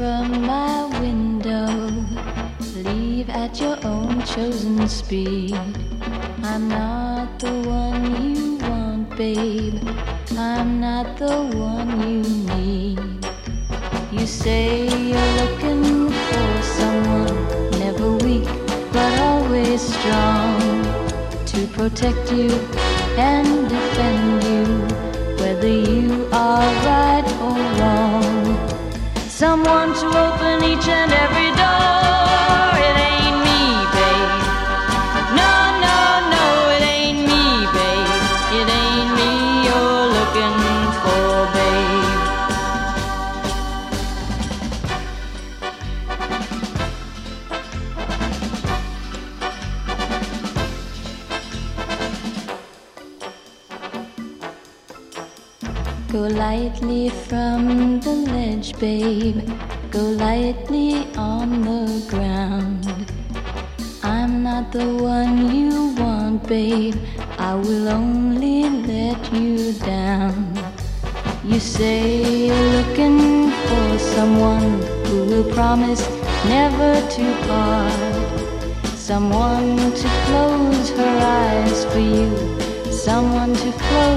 from my window. Leave at your own chosen speed. I'm not the one you want, babe. I'm not the one you need. You say you're looking for someone, never weak, but always strong, to protect you and defend you, whether you are right or wrong. Someone to open each and every door. It ain't me, babe. No, no, no, it ain't me, babe. It ain't me you're looking for, babe. Go lightly from the ledge, babe. Go lightly on the ground. I'm not the one you want, babe. I will only let you down. You say you're looking for someone who will promise never to part, someone to close her eyes for you, someone to close